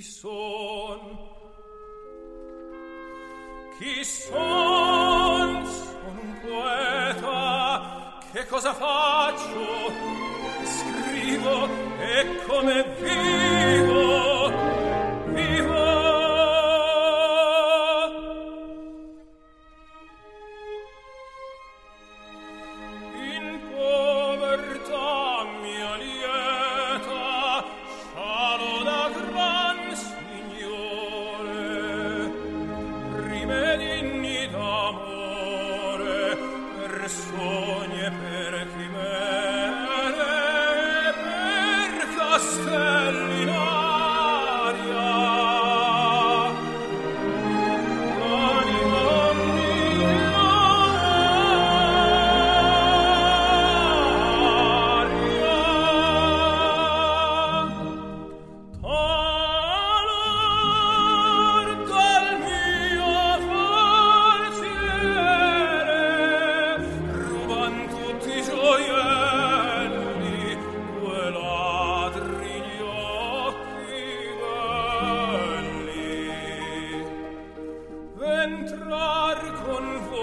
Chi son? Sono un poeta. Che cosa faccio? Scrivo e come vivo, vivo. In povertà mia lieta, scialo da gran Signore, rimedini d'amore, per sogni e per chimere, per castelli in aria. Anima mia, talor dal mio forziere ruban tutti i gioielli, due ladri gli occhi belli. V'entrar con